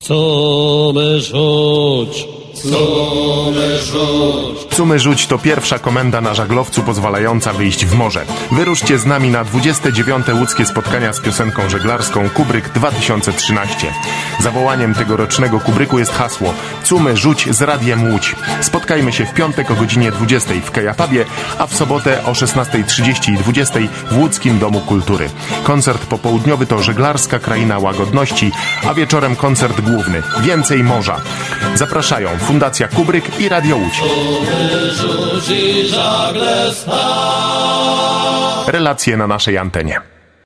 Cumy rzuć, cumy rzuć. Cumy rzuć to pierwsza komenda na żaglowcu pozwalająca wyjść w morze. Wyruszcie z nami na 29. łódzkie spotkania z piosenką żeglarską Kubryk 2013. Zawołaniem tegorocznego Kubryku jest hasło Cumy rzuć z Radiem Łódź. Spotkajmy się w piątek o godzinie 20 w Kejapabie, a w sobotę o 16:30 i 20 w Łódzkim Domu Kultury. Koncert popołudniowy to żeglarska kraina łagodności, a wieczorem koncert główny Więcej morza. Zapraszają Fundacja Kubryk i Radio Łódź. Relacje na naszej antenie.